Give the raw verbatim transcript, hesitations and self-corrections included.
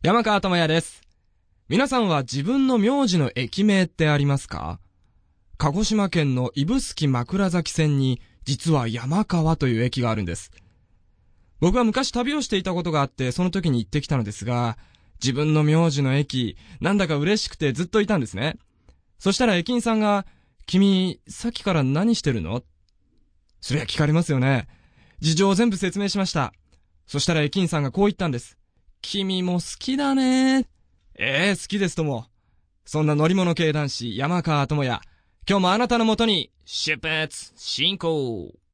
山川智也です。皆さんは自分の名字の駅名ってありますか？鹿児島県の指宿枕崎線に実は山川という駅があるんです。僕は昔旅をしていたことがあってその時に行ってきたのですが、自分の名字の駅、なんだか嬉しくてずっといたんですね。そしたら駅員さんが、君、さっきから何してるの？そりゃ聞かれますよね。事情を全部説明しました。そしたら駅員さんがこう言ったんです。君も好きだね。ええー、好きですとも。そんな乗り物系男子、山川智也。今日もあなたのもとに、出発進行。